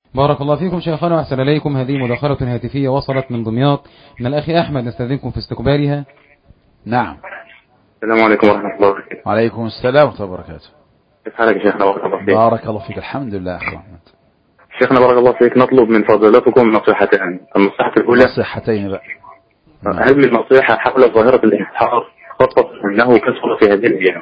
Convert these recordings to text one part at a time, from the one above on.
بارك الله فيكم شيخنا وأحسن إليكم. هذه مداخلة هاتفية وصلت من دمياط من الأخ أحمد، نستأذنكم في استقبالها. نعم. السلام عليكم ورحمة الله وبركاته. وعليكم السلام ورحمة الله وبركاته. كيف حالك يا شيخنا؟ بارك الله فيك. بارك الله فيك، الحمد لله أخي أحمد. شيخنا بارك الله فيك، نطلب من فضيلتكم نصيحتين. النصيحة الأولى نصيحتين بقى. هل من نصيحة حول ظاهرة الانتحار، خاصة أنه كثر في هذه الأيام؟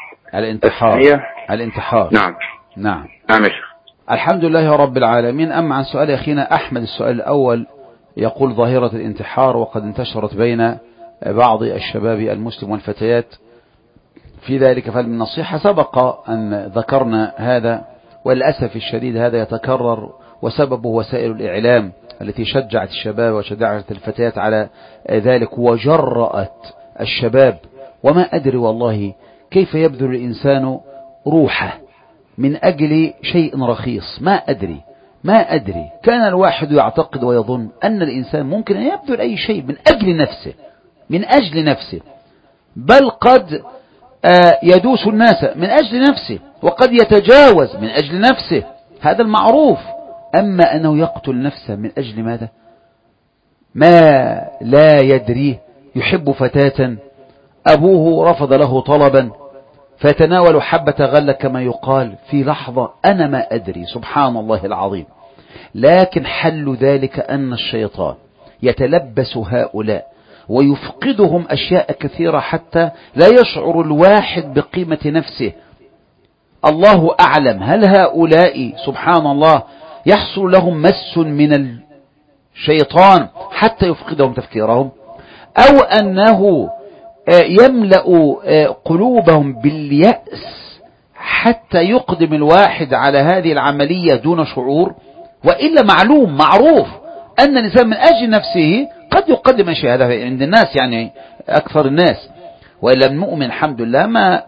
الانتحار. نعم نعم نعم يا شيخ. الحمد لله رب العالمين. أما عن سؤال أخينا أحمد، السؤال الأول يقول ظاهرة الانتحار وقد انتشرت بين بعض الشباب المسلم والفتيات في ذلك، فمن نصيحة سبق أن ذكرنا هذا، وللأسف الشديد هذا يتكرر، وسببه وسائل الإعلام التي شجعت الشباب وشجعت الفتيات على ذلك وجرأت الشباب. وما أدري والله كيف يبذل الإنسان روحه من أجل شيء رخيص. ما أدري كان الواحد يعتقد ويظن أن الإنسان ممكن أن يبذل أي شيء من أجل نفسه، بل قد يدوس الناس من أجل نفسه، وقد يتجاوز من أجل نفسه، هذا المعروف. أما أنه يقتل نفسه من أجل ماذا؟ ما لا يدريه. يحب فتاة أبوه رفض له طلبا فتناول حبة غلة كما يقال في لحظة، أنا ما أدري، سبحان الله العظيم. لكن حل ذلك أن الشيطان يتلبس هؤلاء ويفقدهم أشياء كثيرة حتى لا يشعر الواحد بقيمة نفسه. الله أعلم هل هؤلاء سبحان الله يحصل لهم مس من الشيطان حتى يفقدهم تفكيرهم، أو أنه يملأ قلوبهم باليأس حتى يقدم الواحد على هذه العملية دون شعور. وإلا معروف أن الإنسان من أجل نفسه قد يقدم شيء، هذا عند الناس يعني أكثر الناس، وإلا المؤمن الحمد لله ما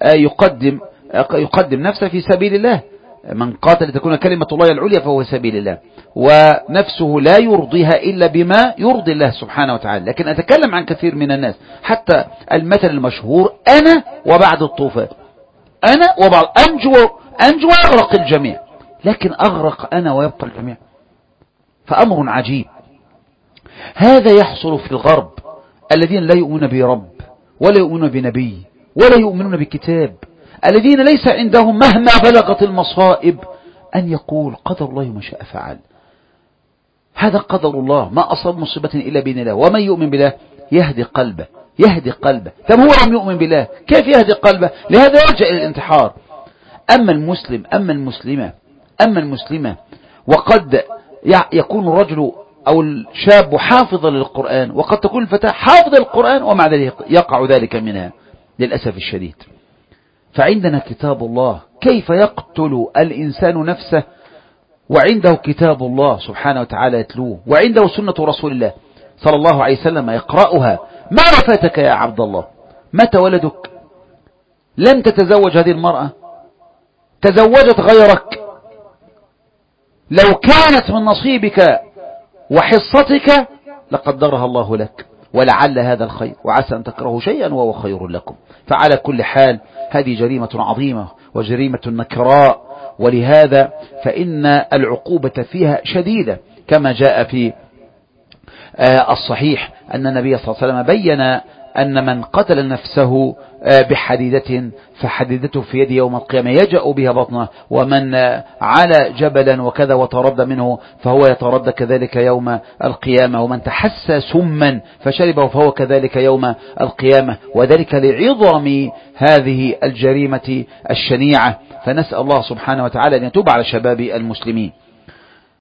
يقدم نفسه في سبيل الله. من قاتل لتكون كلمة الله العليا فهو سبيل الله، ونفسه لا يرضيها إلا بما يرضي الله سبحانه وتعالى. لكن أتكلم عن كثير من الناس، حتى المثل المشهور أنا وبعد الطوفان، أنا وبعد أنجو وأغرق الجميع، لكن أغرق أنا ويبقى الجميع، فأمر عجيب. هذا يحصل في الغرب الذين لا يؤمنون برب ولا يؤمنون بنبي ولا يؤمنون بكتاب، الذين ليس عندهم مهما بلغت المصائب أن يقول قدر الله ما شاء فعل، هذا قدر الله، ما أصاب مصيبة إلا بإذن الله، ومن يؤمن بالله يهدي قلبه. طب هو لم يؤمن بالله كيف يهدي قلبه؟ لهذا يلجأ إلى الانتحار. أما المسلمة وقد يكون الرجل أو الشاب حافظا للقرآن، وقد تكون الفتاة حافظة للقرآن ومع ذلك يقع ذلك منها للأسف الشديد. فعندنا كتاب الله، كيف يقتل الإنسان نفسه وعنده كتاب الله سبحانه وتعالى يتلوه، وعنده سنة رسول الله صلى الله عليه وسلم يقرأها؟ ما رفاتك يا عبد الله؟ متى ولدك؟ لم تتزوج هذه المرأة، تزوجت غيرك. لو كانت من نصيبك وحصتك لقدرها الله لك، ولعل هذا الخير، وعسى أن تكرهوا شيئا وهو خير لكم. فعلى كل حال هذه جريمة عظيمة وجريمة نكراء، ولهذا فإن العقوبة فيها شديدة، كما جاء في الصحيح أن النبي صلى الله عليه وسلم بين أن من قتل نفسه بحديدة فحديدته في يده يوم القيامة يجأ بها بطنه، ومن على جبلا وكذا وتردى منه فهو يتردى كذلك يوم القيامة، ومن تحسى سما فشربه فهو كذلك يوم القيامة، وذلك لعظم هذه الجريمة الشنيعة. فنسأل الله سبحانه وتعالى أن يتوب على شباب المسلمين.